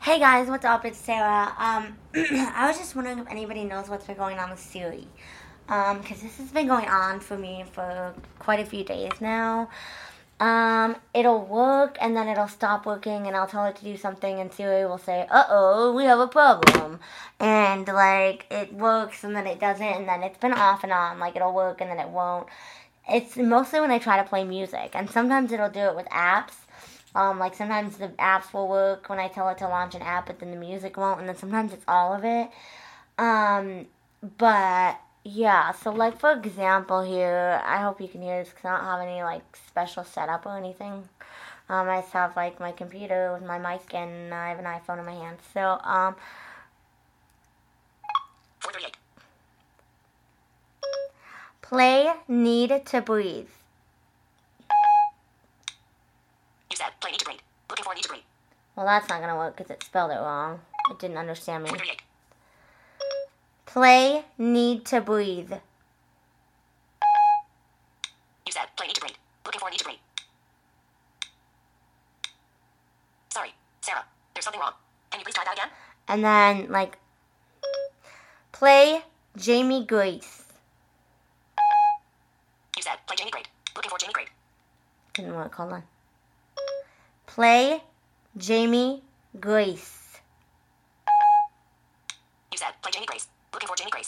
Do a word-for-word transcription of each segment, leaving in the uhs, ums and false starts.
Hey guys, what's up? It's Sarah. Um, I was just wondering if anybody knows what's been going on with Siri. Um, because this has been going on for me for quite a few days now. Um, it'll work and then it'll stop working and I'll tell it to do something and Siri will say, uh-oh, we have a problem. And, like, it works and then it doesn't and then it's been off and on. Like, it'll work and then it won't. It's mostly when I try to play music. And sometimes it'll do it with apps. Um, like, sometimes the apps will work when I tell it to launch an app, but then the music won't. And then sometimes it's all of it. Um, but... Yeah, so like for example here, I hope you can hear this because I don't have any like special setup or anything. Um, I just have like my computer with my mic and I have an iPhone in my hand. So, um, four thirty-eight. Play Need to Breathe. You said play Need to Breathe. Looking for Need to Breathe. Well, that's not going to work because it spelled it wrong. It didn't understand me. four thirty-eight. Play Need to Breathe. You said play Need to Breathe. Looking for Need to Breathe. Sorry, Sarah. There's something wrong. Can you please try that again? And then, like, play Jamie Grace. You said play Jamie Great. Looking for Jamie Great. Didn't work, hold on. Play Jamie Grace. You said play Jamie Grace. Looking for Jamie Grace.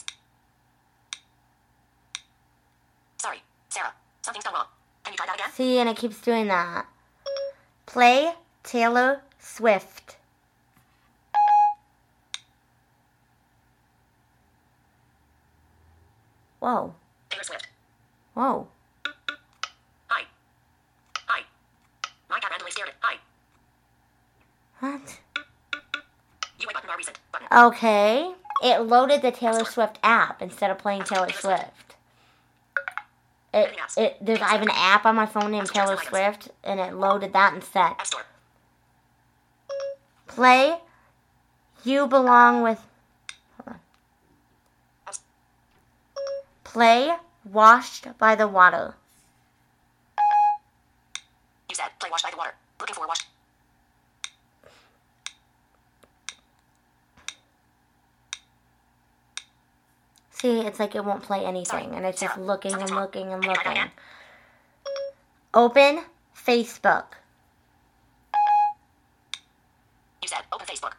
Sorry, Sarah. Something's gone wrong. Can you try that again? See, and it keeps doing that. Play Taylor Swift. Whoa. Taylor Swift. Whoa. Hi. Hi. My cat randomly stared at. Hi. What? You wait button are recent button. Okay. It loaded the Taylor Swift app instead of playing Taylor Swift. It, it, there's, I have an app on my phone named Taylor Swift, and it loaded that instead. App Store. Play You Belong With... Hold on. App- Play Washed by the Water. You said play Washed by the Water. Looking for Washed. See, it's like it won't play anything, Sorry, and it's just Sarah, looking and something's wrong. looking and Can you try that looking. again? Open Facebook. You said open Facebook.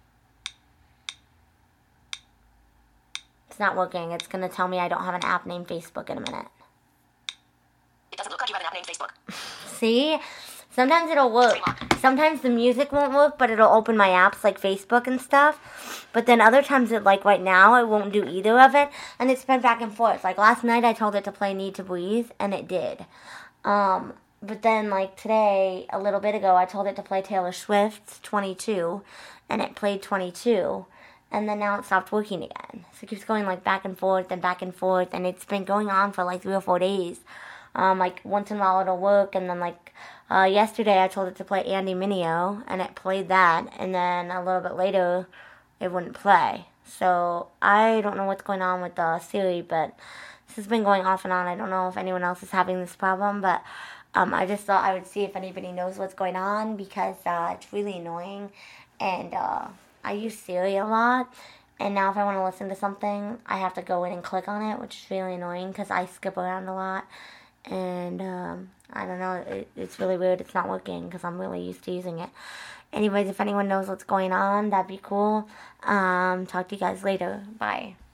It's not working. It's going to tell me I don't have an app named Facebook in a minute. It doesn't look like you have an app named Facebook. See? Sometimes it'll work. Sometimes the music won't work, but it'll open my apps like Facebook and stuff. But then other times, it like right now, it won't do either of it. And it's been back and forth. Like last night, I told it to play Need to Breathe, and it did. Um, but then like today, a little bit ago, I told it to play Taylor Swift's twenty-two, and it played twenty-two. And then now it stopped working again. So it keeps going like back and forth and back and forth. And it's been going on for like three or four days. Um, like once in a while it'll work, and then like uh, yesterday I told it to play Andy Mineo, and it played that, and then a little bit later it wouldn't play. So I don't know what's going on with uh, Siri, but this has been going off and on. I don't know if anyone else is having this problem, but um, I just thought I would see if anybody knows what's going on because uh, it's really annoying, and uh, I use Siri a lot. And now if I want to listen to something, I have to go in and click on it, which is really annoying because I skip around a lot. And, um, I don't know, it, it's really weird. It's not working because I'm really used to using it. Anyways, if anyone knows what's going on, that'd be cool. Um, talk to you guys later. Bye.